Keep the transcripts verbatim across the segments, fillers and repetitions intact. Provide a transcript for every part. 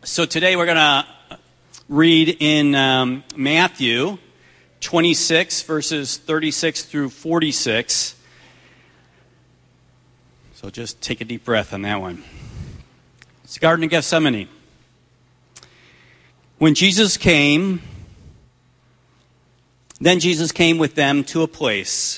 So today we're going to read in um, Matthew twenty-six, verses thirty-six through forty-six. So just take a deep breath on that one. It's the Garden of Gethsemane. When Jesus came, then Jesus came with them to a place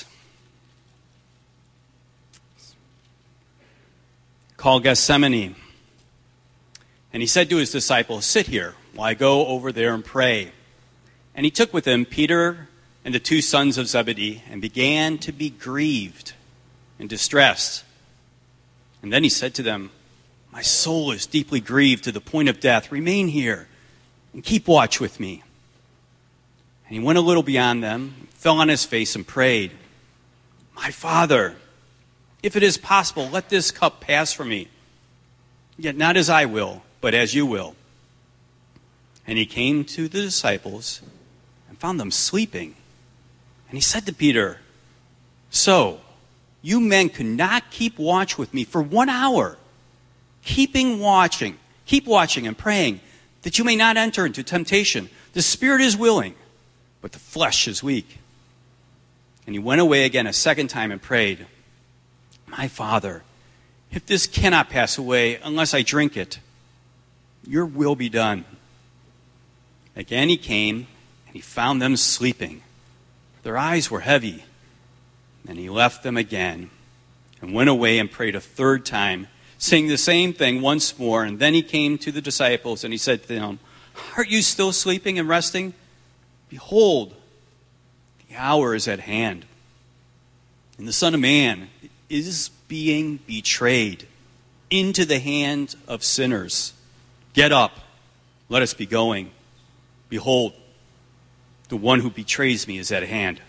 called Gethsemane. And he said to his disciples, "Sit here while I go over there and pray." And he took with him Peter and the two sons of Zebedee and began to be grieved and distressed. And then he said to them, "My soul is deeply grieved to the point of death. Remain here and keep watch with me." And he went a little beyond them, fell on his face and prayed, "My Father, if it is possible, let this cup pass from me. Yet not as I will, but as you will." And he came to the disciples and found them sleeping. And he said to Peter, "So, you men could not keep watch with me for one hour. Keeping watching, keep watching and praying, that you may not enter into temptation. The spirit is willing, but the flesh is weak." And he went away again a second time and prayed, "My Father, if this cannot pass away unless I drink it, your will be done." Again he came, and he found them sleeping. Their eyes were heavy. And he left them again, and went away and prayed a third time, saying the same thing once more. And then he came to the disciples, and he said to them, "Aren't you still sleeping and resting? Behold, the hour is at hand, and the Son of Man is being betrayed into the hand of sinners. Get up, let us be going. Behold, the one who betrays me is at hand."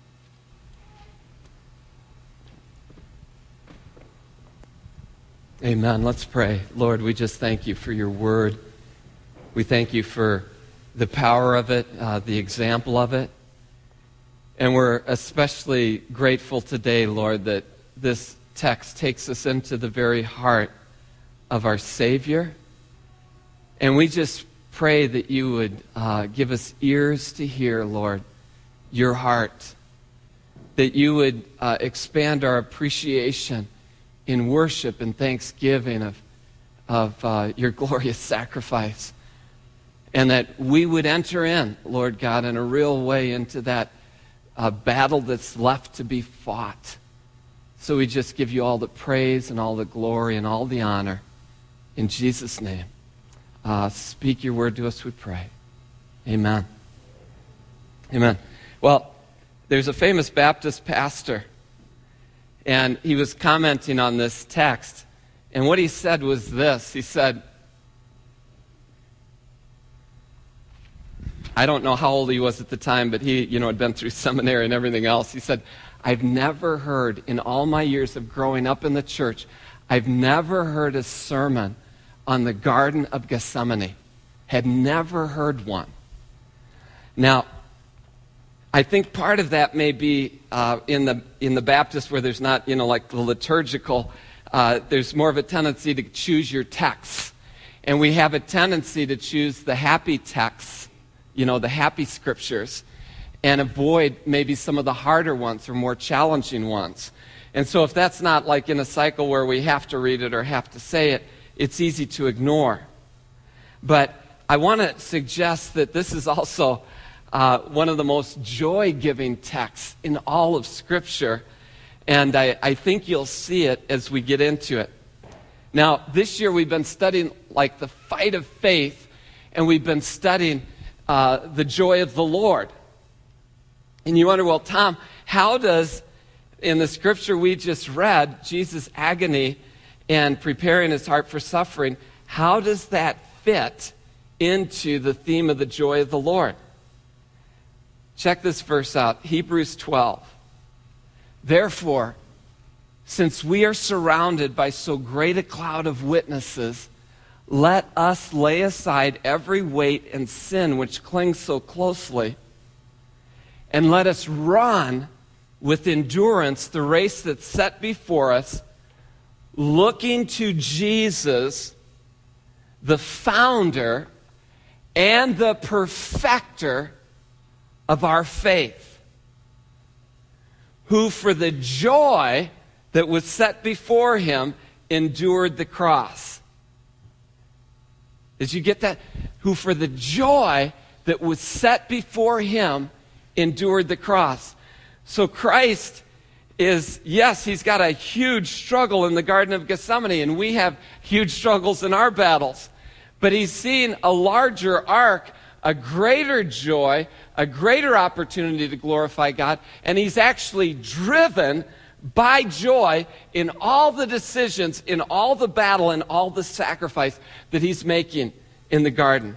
Amen. Let's pray. Lord, we just thank you for your word. We thank you for the power of it, uh, the example of it. And we're especially grateful today, Lord, that this text takes us into the very heart of our Savior. And we just pray that you would uh, give us ears to hear, Lord, your heart. That you would uh, expand our appreciation in worship and thanksgiving of, of uh, your glorious sacrifice. And that we would enter in, Lord God, in a real way into that uh, battle that's left to be fought. So we just give you all the praise and all the glory and all the honor. In Jesus' name. Uh, speak your word to us, we pray. Amen. Amen. Well, there's a famous Baptist pastor, and he was commenting on this text. And what he said was this. He said, I don't know how old he was at the time, but he, you know, had been through seminary and everything else. He said, "I've never heard, in all my years of growing up in the church, I've never heard a sermon on the Garden of Gethsemane. Had never heard one." Now, I think part of that may be uh, in the in the Baptist where there's not, you know, like the liturgical, uh, there's more of a tendency to choose your texts. And we have a tendency to choose the happy texts, you know, the happy scriptures, and avoid maybe some of the harder ones or more challenging ones. And so if that's not like in a cycle where we have to read it or have to say it, it's easy to ignore. But I want to suggest that this is also uh, one of the most joy-giving texts in all of Scripture. And I, I think you'll see it as we get into it. Now, this year we've been studying like the fight of faith, and we've been studying uh, the joy of the Lord. And you wonder, well, Tom, how does, in the Scripture we just read, Jesus' agony and preparing his heart for suffering, how does that fit into the theme of the joy of the Lord? Check this verse out, Hebrews twelve. "Therefore, since we are surrounded by so great a cloud of witnesses, let us lay aside every weight and sin which clings so closely, and let us run with endurance the race that's set before us, looking to Jesus, the founder and the perfecter of our faith, who for the joy that was set before him endured the cross. Did you get that? Who for the joy that was set before him endured the cross. So Christ is, yes, he's got a huge struggle in the Garden of Gethsemane, and we have huge struggles in our battles. But he's seen a larger arc, a greater joy, a greater opportunity to glorify God, and he's actually driven by joy in all the decisions, in all the battle, and all the sacrifice that he's making in the garden.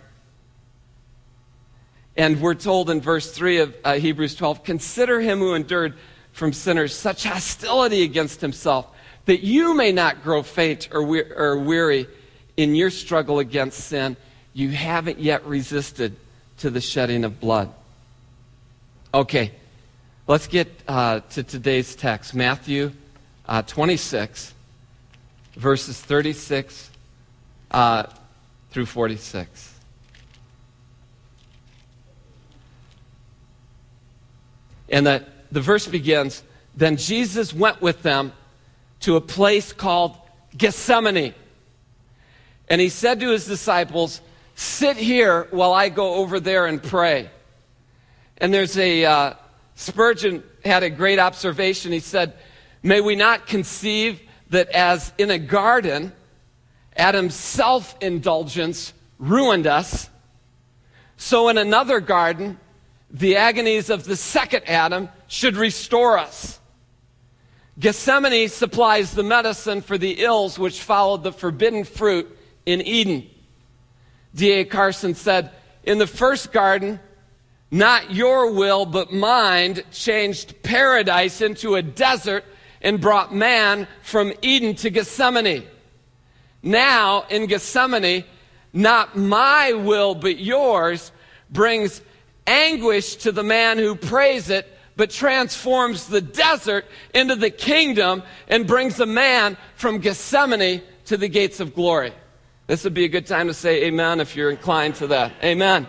And we're told in verse three of uh, Hebrews twelve, consider him who endured from sinners such hostility against himself, that you may not grow faint or, we- or weary in your struggle against sin. You haven't yet resisted to the shedding of blood. Okay, let's get uh, to today's text, Matthew uh, twenty-six, verses thirty-six uh, through forty-six. And the, the verse begins, then Jesus went with them to a place called Gethsemane. And he said to his disciples, sit here while I go over there and pray. And there's a, uh, Spurgeon had a great observation. He said, may we not conceive that as in a garden, Adam's self-indulgence ruined us, so in another garden, the agonies of the second Adam should restore us. Gethsemane supplies the medicine for the ills which followed the forbidden fruit in Eden. D A Carson said, in the first garden, not your will but mine changed paradise into a desert and brought man from Eden to Gethsemane. Now, in Gethsemane, not my will but yours brings anguish to the man who prays it, but transforms the desert into the kingdom and brings a man from Gethsemane to the gates of glory. This would be a good time to say amen if you're inclined to that. Amen.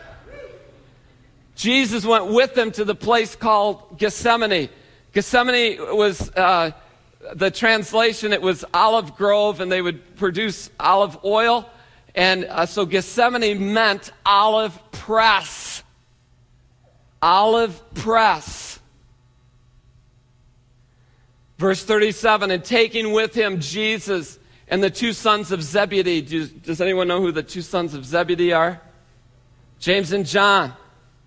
Jesus went with them to the place called Gethsemane. Gethsemane was, uh, the translation, it was olive grove, and they would produce olive oil. And uh, so Gethsemane meant olive press. Olive press. Verse thirty-seven, and taking with him Jesus and the two sons of Zebedee. Does, does anyone know who the two sons of Zebedee are? James and John.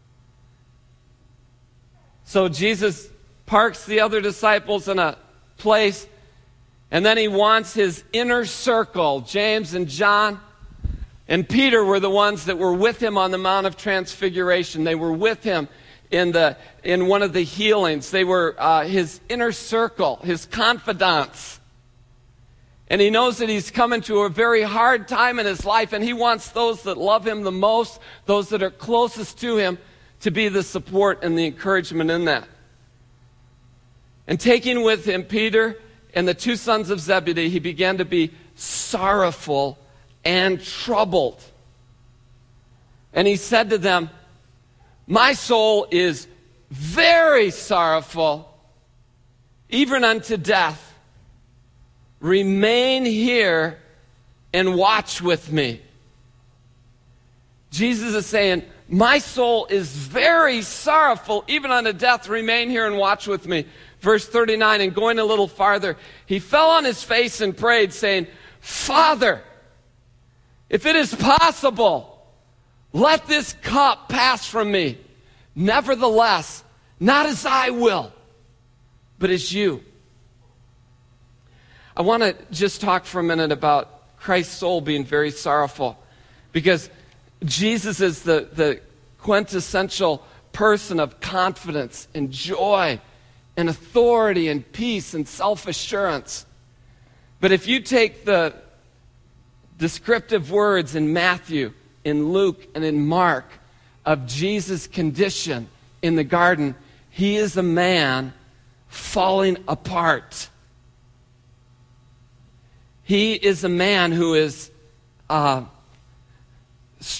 So Jesus parks the other disciples in a place, and then he wants his inner circle, James and John. And Peter were the ones that were with him on the Mount of Transfiguration. They were with him in the in one of the healings. They were uh, his inner circle, his confidants. And he knows that he's coming to a very hard time in his life, and he wants those that love him the most, those that are closest to him, to be the support and the encouragement in that. And taking with him Peter and the two sons of Zebedee, he began to be sorrowful and troubled. And he said to them, my soul is very sorrowful, even unto death. Remain here and watch with me. Jesus is saying, my soul is very sorrowful, even unto death. Remain here and watch with me. Verse thirty-nine, and going a little farther, he fell on his face and prayed, saying, Father, if it is possible, let this cup pass from me. Nevertheless, not as I will, but as you. I want to just talk for a minute about Christ's soul being very sorrowful, because Jesus is the, the quintessential person of confidence and joy and authority and peace and self-assurance. But if you take the descriptive words in Matthew, in Luke, and in Mark of Jesus' condition in the garden, he is a man falling apart. He is a man who is uh,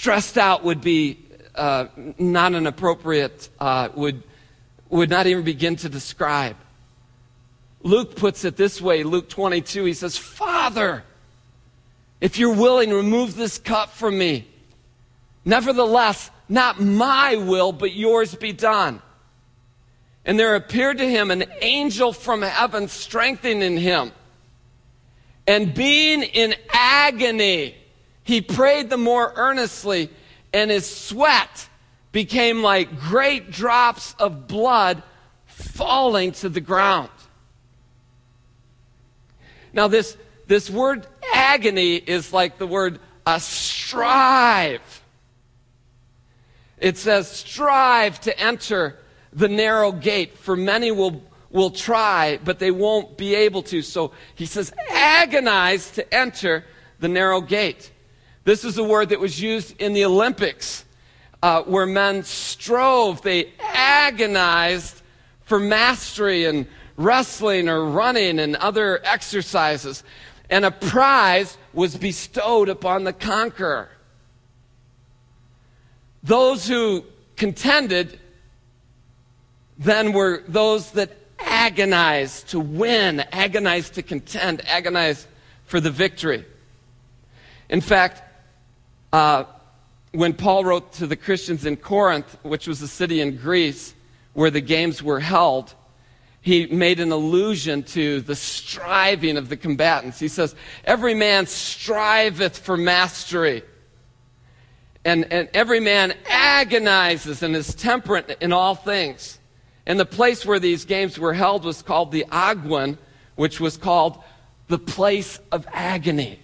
stressed out would be uh, not an appropriate, uh, would, would not even begin to describe. Luke puts it this way, Luke twenty-two, he says, Father, if you're willing, remove this cup from me. Nevertheless, not my will, but yours be done. And there appeared to him an angel from heaven strengthening him. And being in agony, he prayed the more earnestly, and his sweat became like great drops of blood falling to the ground. Now this, this word agony is like the word uh, strive. It says, strive to enter the narrow gate, for many will, will try, but they won't be able to. So he says, agonize to enter the narrow gate. This is a word that was used in the Olympics, uh, where men strove, they agonized for mastery in wrestling or running and other exercises. And a prize was bestowed upon the conqueror. Those who contended then were those that agonized to win, agonized to contend, agonized for the victory. In fact, uh, when Paul wrote to the Christians in Corinth, which was a city in Greece where the games were held, he made an allusion to the striving of the combatants. He says, every man striveth for mastery. And, and every man agonizes and is temperate in all things. And the place where these games were held was called the Aguin, which was called the place of agony.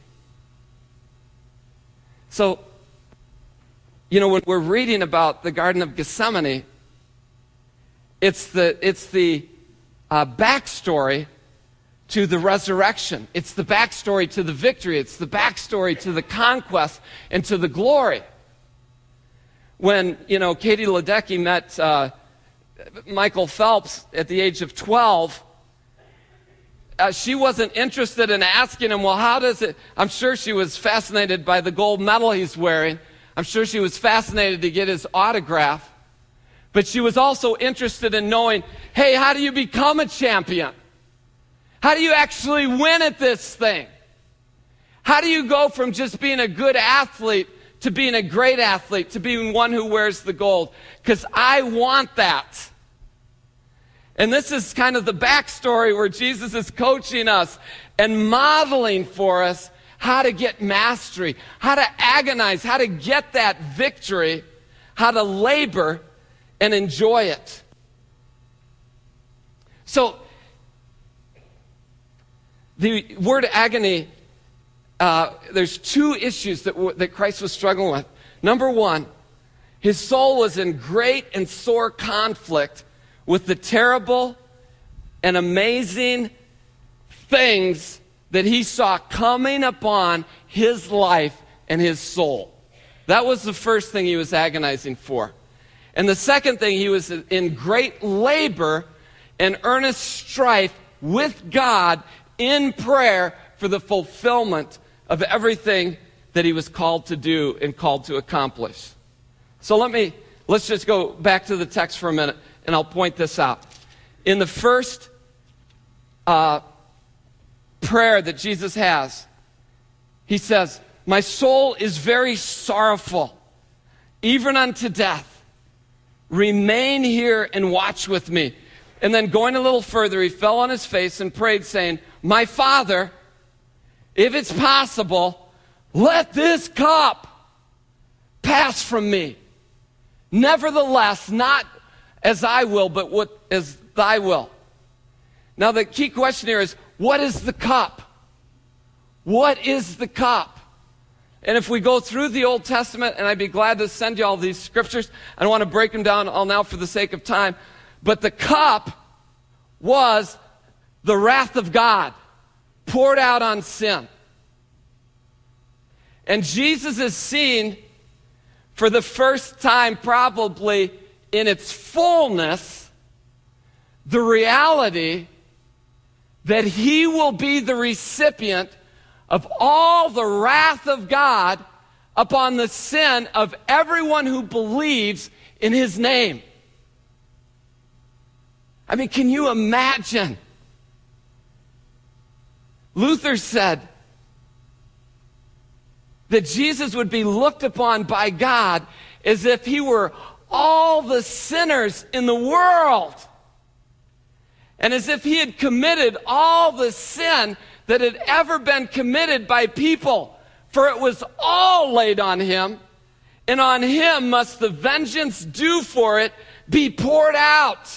So, you know, when we're reading about the Garden of Gethsemane, it's the, it's the uh, backstory to the resurrection. It's the backstory to the victory. It's the backstory to the conquest and to the glory. When, you know, Katie Ledecky met uh, Michael Phelps at the age of twelve, uh, she wasn't interested in asking him, well, how does it... I'm sure she was fascinated by the gold medal he's wearing. I'm sure she was fascinated to get his autograph. But she was also interested in knowing, hey, how do you become a champion? How do you actually win at this thing? How do you go from just being a good athlete to being a great athlete, to being one who wears the gold? Because I want that. And this is kind of the backstory where Jesus is coaching us and modeling for us how to get mastery, how to agonize, how to get that victory, how to labor and enjoy it. So, the word agony, uh, there's two issues that, w- that Christ was struggling with. Number one, his soul was in great and sore conflict with the terrible and amazing things that he saw coming upon his life and his soul. That was the first thing he was agonizing for. And the second thing, he was in great labor and earnest strife with God in prayer for the fulfillment of everything that he was called to do and called to accomplish. So let me, let's just go back to the text for a minute, and I'll point this out. In the first uh, prayer that Jesus has, he says, my soul is very sorrowful, even unto death. Remain here and watch with me. And then going a little further, he fell on his face and prayed, saying, my Father, if it's possible, let this cup pass from me. Nevertheless, not as I will, but what as thy will. Now the key question here is, what is the cup? What is the cup? And if we go through the Old Testament, and I'd be glad to send you all these scriptures, I don't want to break them down all now for the sake of time, but the cup was the wrath of God poured out on sin. And Jesus is seen for the first time, probably in its fullness, the reality that he will be the recipient of all the wrath of God upon the sin of everyone who believes in his name. I mean, can you imagine? Luther said that Jesus would be looked upon by God as if he were all the sinners in the world, and as if he had committed all the sin that had ever been committed by people, for it was all laid on him, and on him must the vengeance due for it be poured out.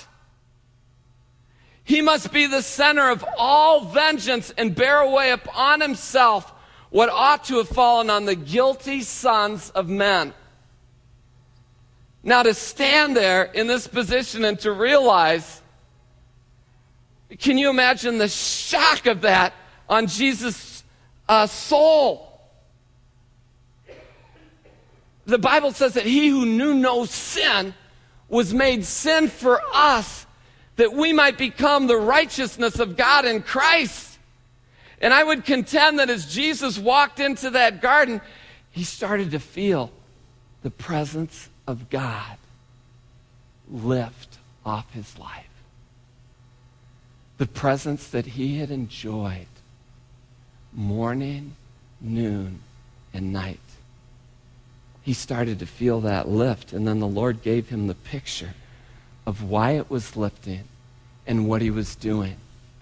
He must be the center of all vengeance and bear away upon himself what ought to have fallen on the guilty sons of men. Now, to stand there in this position and to realize, can you imagine the shock of that on Jesus' uh, soul? The Bible says that he who knew no sin was made sin for us, that we might become the righteousness of God in Christ. And I would contend that as Jesus walked into that garden, he started to feel the presence of God lift off his life. The presence that he had enjoyed morning, noon, and night. He started to feel that lift, and then the Lord gave him the picture of why it was lifting and what he was doing.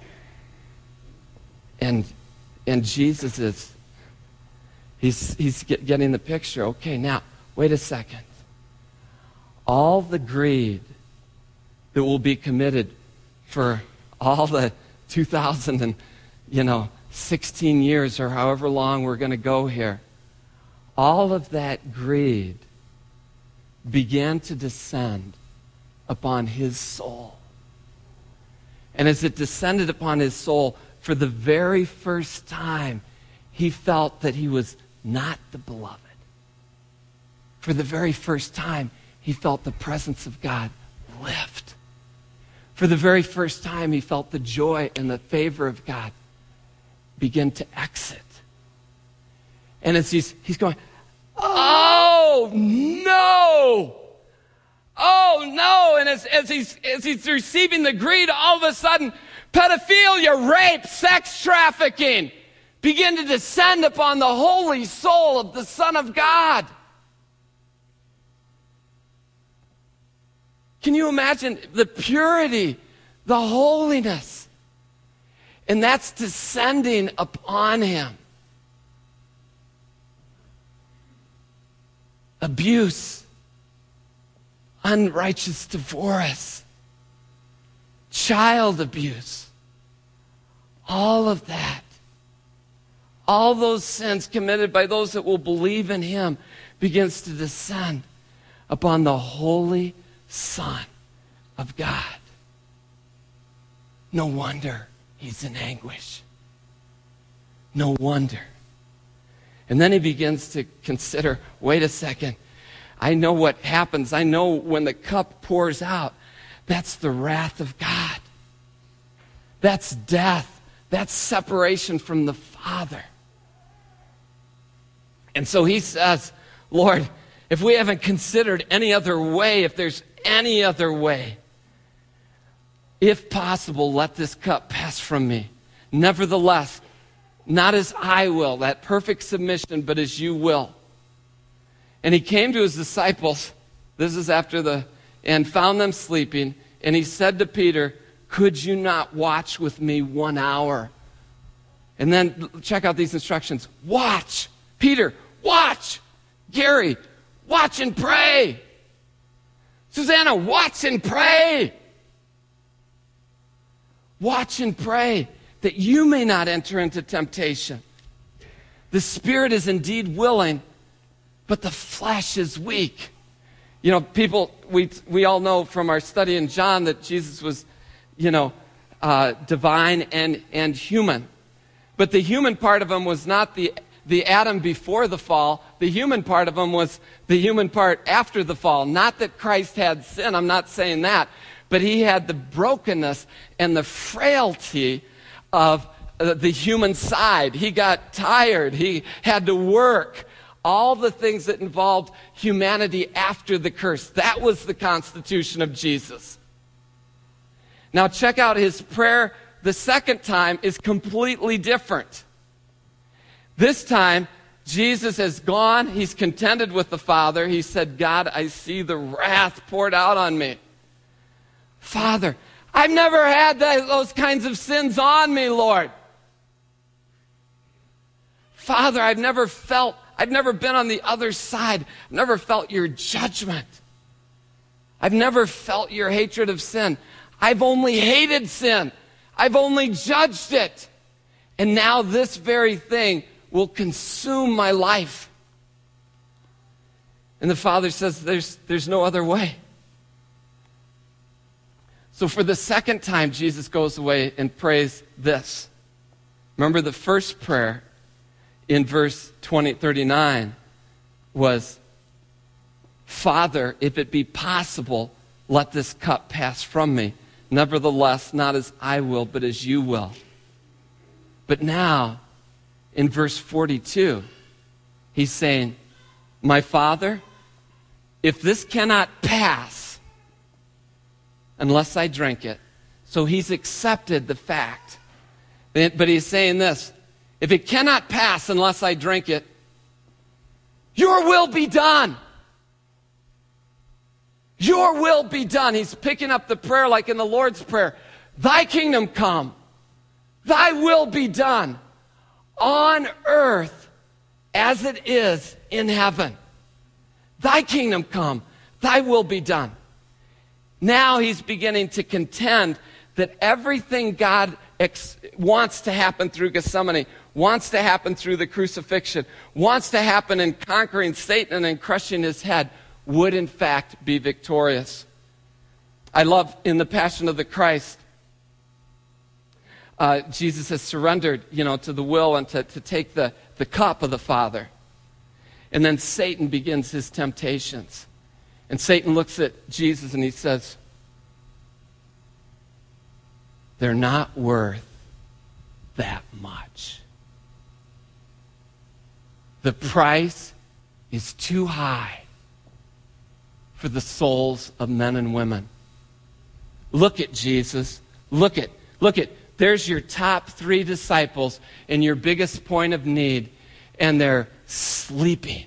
And and Jesus is, he's, he's get, getting the picture. Okay, now, wait a second. All the greed that will be committed for all the two thousand and, you know, sixteen years or however long we're going to go here, all of that greed began to descend upon his soul. And as it descended upon his soul, for the very first time, he felt that he was not the beloved. For the very first time, he felt the presence of God lift. For the very first time, he felt the joy and the favor of God begin to exit. And as he's, he's going, oh, no! Oh, no! And as, as, he's, as he's receiving the greed, all of a sudden, pedophilia, rape, sex trafficking begin to descend upon the holy soul of the Son of God. Can you imagine the purity, the holiness? And that's descending upon him. Abuse, unrighteous divorce, child abuse, all of that, all those sins committed by those that will believe in him begins to descend upon the holy Son of God. No wonder he's in anguish. No wonder. And then he begins to consider, wait a second, I know what happens. I know when the cup pours out, that's the wrath of God. That's death. That's separation from the Father. And so he says, Lord, if we haven't considered any other way, if there's any other way, if possible, let this cup pass from me. Nevertheless, not as I will, that perfect submission, but as you will. And he came to his disciples, this is after the, and found them sleeping, and he said to Peter, could you not watch with me one hour? And then check out these instructions. Watch. Peter, watch. Gary, watch and pray. Susanna, watch and pray. Watch and pray that you may not enter into temptation. The spirit is indeed willing, but the flesh is weak. You know, people, we we all know from our study in John that Jesus was, you know, uh, divine and, and human. But the human part of him was not the, the Adam before the fall. The human part of him was the human part after the fall. Not that Christ had sin, I'm not saying that. But he had the brokenness and the frailty of uh, the human side. He got tired. He had to work. all the things that involved humanity after the curse. That was the constitution of Jesus. Now check out his prayer. The second time is completely different. This time, Jesus has gone. He's contended with the Father. He said, God, I see the wrath poured out on me. Father, I've never had that, those kinds of sins on me, Lord. Father, I've never felt, I've never been on the other side. I've never felt your judgment. I've never felt your hatred of sin. I've only hated sin. I've only judged it. And now this very thing will consume my life. And the Father says, there's, there's no other way. So for the second time, Jesus goes away and prays this. Remember, the first prayer in verse twenty, thirty-nine was, Father, if it be possible, let this cup pass from me. Nevertheless, not as I will, but as you will. But now, in verse forty-two, he's saying, my Father, if this cannot pass unless I drink it. So he's accepted the fact. But he's saying this, if it cannot pass unless I drink it, your will be done. Your will be done. He's picking up the prayer like in the Lord's Prayer. Thy kingdom come. Thy will be done on earth as it is in heaven. Thy kingdom come. Thy will be done. Now he's beginning to contend that everything God ex- wants to happen through Gethsemane, wants to happen through the crucifixion, wants to happen in conquering Satan and crushing his head, would in fact be victorious. I love in the Passion of the Christ, uh, Jesus has surrendered, you know, to the will and to, to take the, the cup of the Father. And then Satan begins his temptations. And Satan looks at Jesus and he says, they're not worth that much. The price is too high for the souls of men and women. Look at Jesus. Look at, look at, there's your top three disciples in your biggest point of need, and they're sleeping.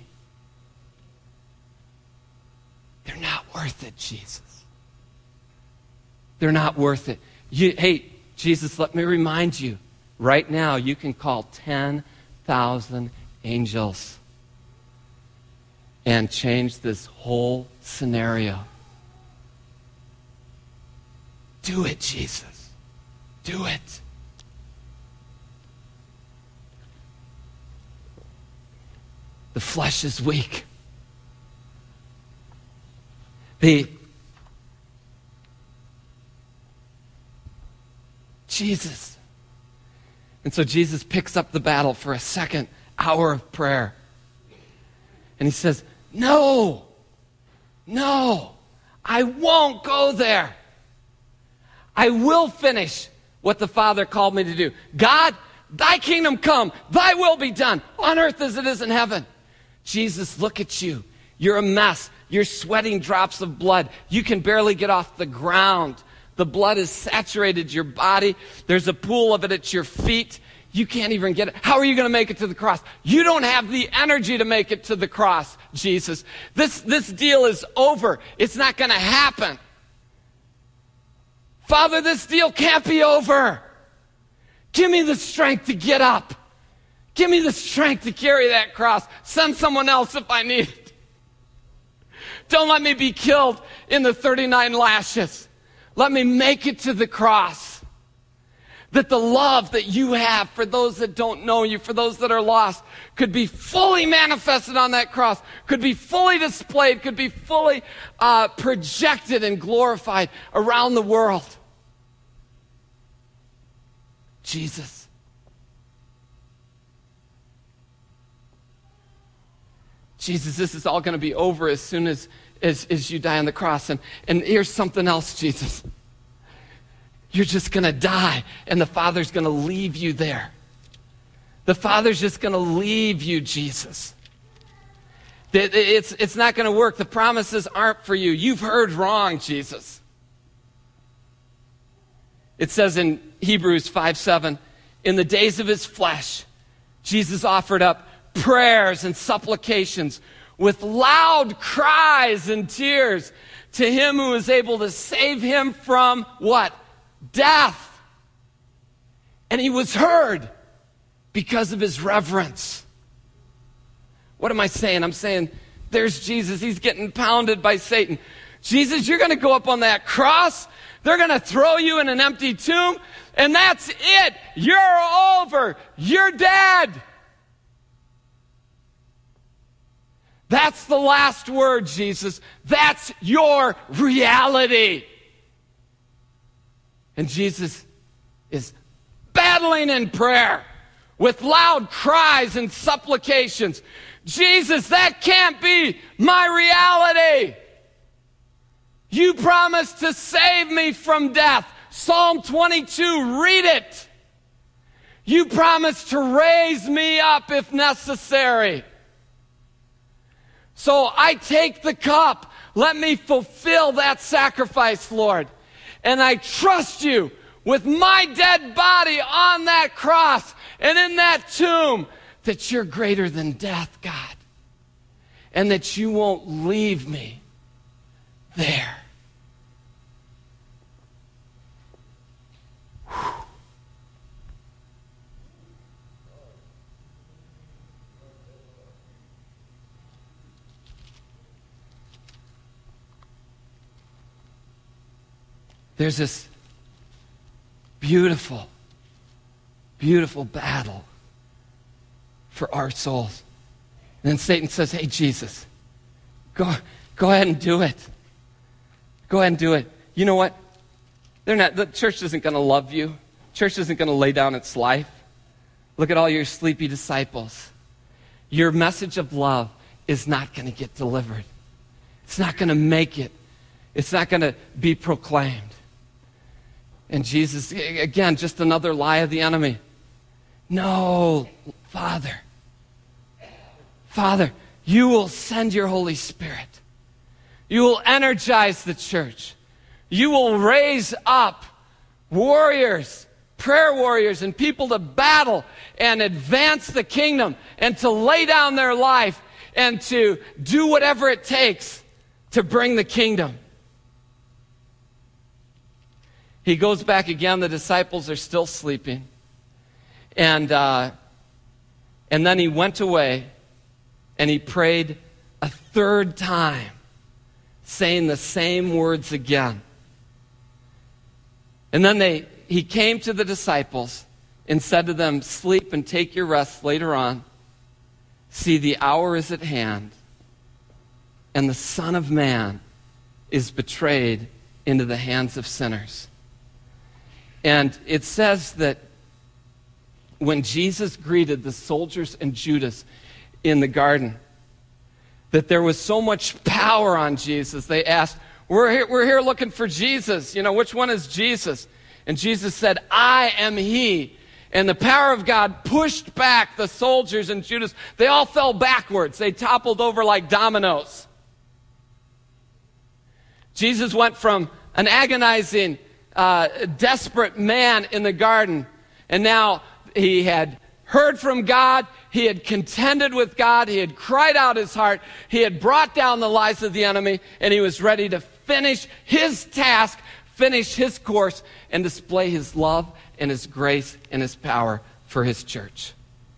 They're not worth it, Jesus. They're not worth it. You, hey, Jesus, let me remind you, right now you can call ten thousand angels and change this whole scenario. Do it, Jesus. Do it. The flesh is weak. The Jesus. And so Jesus picks up the battle for a second hour of prayer. And he says, no, no, I won't go there. I will finish what the Father called me to do. God, thy kingdom come, thy will be done on earth as it is in heaven. Jesus, look at you. You're a mess. You're sweating drops of blood. You can barely get off the ground. The blood has saturated your body. There's a pool of it at your feet. You can't even get it. How are you going to make it to the cross? You don't have the energy to make it to the cross, Jesus. This, this deal is over. It's not going to happen. Father, this deal can't be over. Give me the strength to get up. Give me the strength to carry that cross. Send someone else if I need it. Don't let me be killed in the thirty-nine lashes. Let me make it to the cross. That the love that you have for those that don't know you, for those that are lost, could be fully manifested on that cross, could be fully displayed, could be fully uh, projected and glorified around the world. Jesus. Jesus, this is all going to be over as soon as, as, as you die on the cross. And, and here's something else, Jesus. You're just going to die, and the Father's going to leave you there. The Father's just going to leave you, Jesus. It's, it's not going to work. The promises aren't for you. You've heard wrong, Jesus. It says in Hebrews five seven, in the days of his flesh, Jesus offered up prayers and supplications with loud cries and tears to him who is able to save him from what? Death. And he was heard because of his reverence. What am I saying? I'm saying there's Jesus. He's getting pounded by Satan. Jesus, you're going to go up on that cross. They're going to throw you in an empty tomb. And that's it. You're over. You're dead. That's the last word, Jesus. That's your reality. And Jesus is battling in prayer with loud cries and supplications. Jesus, that can't be my reality. You promised to save me from death. Psalm twenty-two, read it. You promised to raise me up if necessary. So I take the cup. Let me fulfill that sacrifice, Lord. And I trust you with my dead body on that cross and in that tomb that you're greater than death, God. And that you won't leave me there. Whew. There's this beautiful, beautiful battle for our souls. And then Satan says, hey, Jesus, go, go ahead and do it. Go ahead and do it. You know what? They're not, the church isn't going to love you. Church isn't going to lay down its life. Look at all your sleepy disciples. Your message of love is not going to get delivered. It's not going to make it. It's not going to be proclaimed. And Jesus, again, just another lie of the enemy. No, Father. Father, you will send your Holy Spirit. You will energize the church. You will raise up warriors, prayer warriors, and people to battle and advance the kingdom and to lay down their life and to do whatever it takes to bring the kingdom. He goes back again. The disciples are still sleeping. And, uh, and then he went away and he prayed a third time, saying the same words again. And then they, he came to the disciples and said to them, sleep and take your rest later on. See, the hour is at hand, and the Son of Man is betrayed into the hands of sinners. And it says that when Jesus greeted the soldiers and Judas in the garden, that there was so much power on Jesus. They asked, we're here, we're here looking for Jesus. You know, which one is Jesus? And Jesus said, I am he. And the power of God pushed back the soldiers and Judas. They all fell backwards. They toppled over like dominoes. Jesus went from an agonizing, uh, desperate man in the garden, and now he had heard from God, he had contended with God, he had cried out his heart, he had brought down the lies of the enemy, and he was ready to finish his task, finish his course, and display his love and his grace and his power for his church.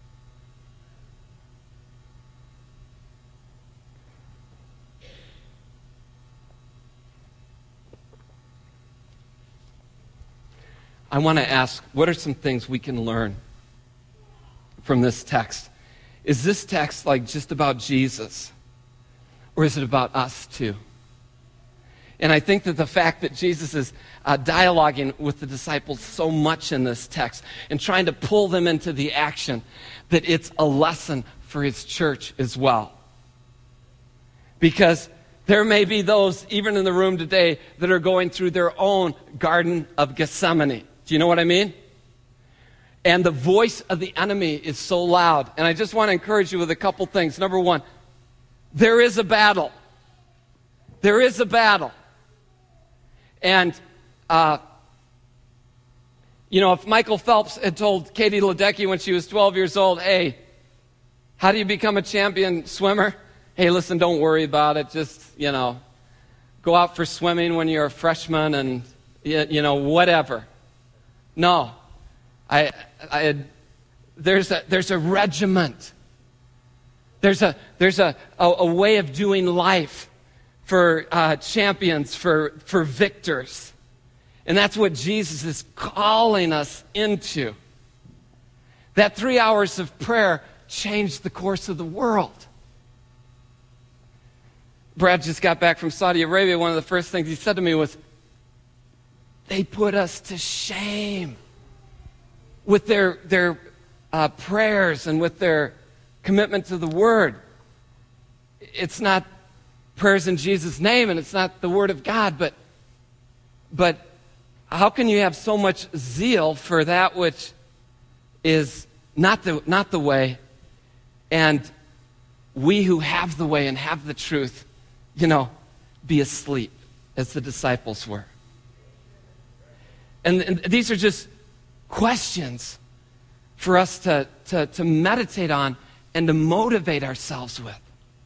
I want to ask, what are some things we can learn from this text? Is this text like just about Jesus? Or is it about us too? And I think that the fact that Jesus is uh, dialoguing with the disciples so much in this text and trying to pull them into the action, that it's a lesson for his church as well. Because there may be those, even in the room today, that are going through their own Garden of Gethsemane. Do you know what I mean? And the voice of the enemy is so loud. And I just want to encourage you with a couple things. Number one, There is a battle. There is a battle. And, uh, you know, if Michael Phelps had told Katie Ledecky when she was twelve years old, hey, how do you become a champion swimmer? Hey, listen, don't worry about it. Just, you know, go out for swimming when you're a freshman and, you know, whatever. No. I, I had, there's a, there's a regiment. There's a, there's a, a, a way of doing life for uh, champions, for, for victors. And that's what Jesus is calling us into. That three hours of prayer changed the course of the world. Brad just got back from Saudi Arabia. One of the first things he said to me was, they put us to shame with their, their uh, prayers and with their commitment to the Word. It's not prayers in Jesus' name, and it's not the Word of God, but, but how can you have so much zeal for that which is not the, not the way, and we who have the way and have the truth, you know, be asleep as the disciples were? And, and these are just questions for us to, to, to meditate on and to motivate ourselves with.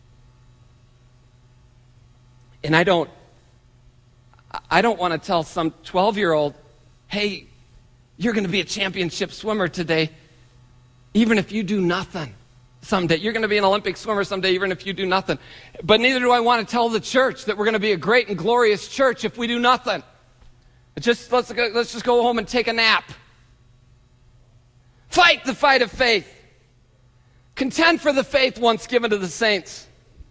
And I don't, I don't want to tell some twelve-year-old, hey, you're going to be a championship swimmer today, even if you do nothing someday. You're going to be an Olympic swimmer someday, even if you do nothing. But neither do I want to tell the church that we're going to be a great and glorious church if we do nothing. Just let's go, let's just go home and take a nap. Fight the fight of faith. Contend for the faith once given to the saints.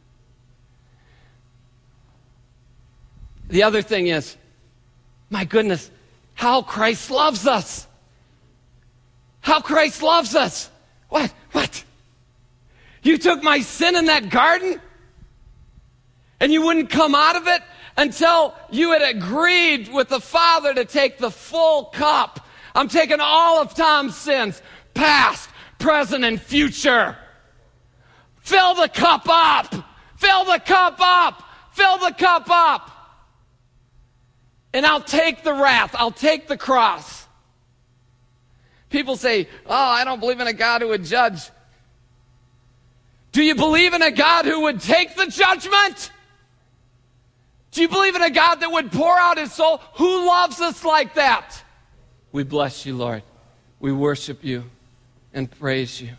The other thing is, my goodness, how Christ loves us. How Christ loves us. What? What? You took my sin in that garden, and you wouldn't come out of it until you had agreed with the Father to take the full cup. I'm taking all of Tom's sins, past, present, and future. Fill the cup up. Fill the cup up. Fill the cup up. And I'll take the wrath. I'll take the cross. People say, oh, I don't believe in a God who would judge. Do you believe in a God who would take the judgment? Do you believe in a God that would pour out his soul? Who loves us like that? We bless you, Lord. We worship you and praise you.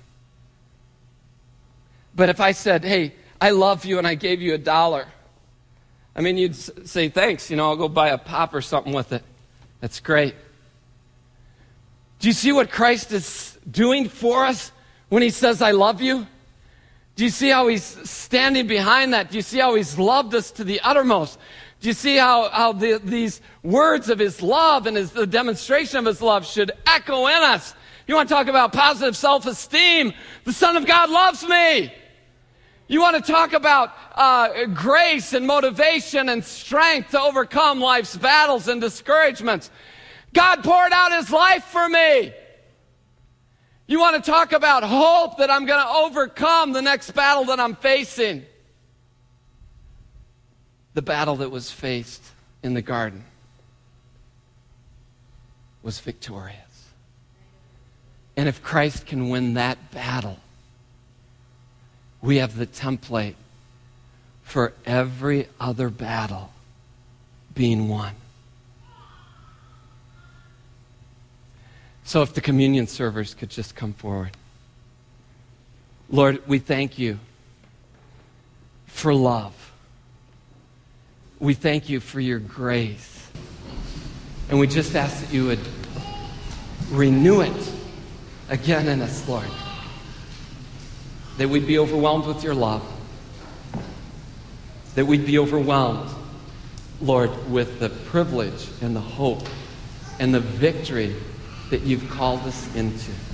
But if I said, hey, I love you and I gave you a dollar, I mean, you'd say, thanks, you know, I'll go buy a pop or something with it. That's great. Do you see what Christ is doing for us when he says, I love you? Do you see how he's standing behind that? Do you see how he's loved us to the uttermost? Do you see how, how the, these words of his love and his, the demonstration of his love should echo in us? You want to talk about positive self-esteem? The Son of God loves me. You want to talk about uh, grace and motivation and strength to overcome life's battles and discouragements? God poured out his life for me. You want to talk about hope that I'm going to overcome the next battle that I'm facing? The battle that was faced in the garden was victorious. And if Christ can win that battle, we have the template for every other battle being won. So if the communion servers could just come forward. Lord, we thank you for love. We thank you for your grace. And we just ask that you would renew it again in us, Lord. That we'd be overwhelmed with your love. That we'd be overwhelmed, Lord, with the privilege and the hope and the victory that you've called us into.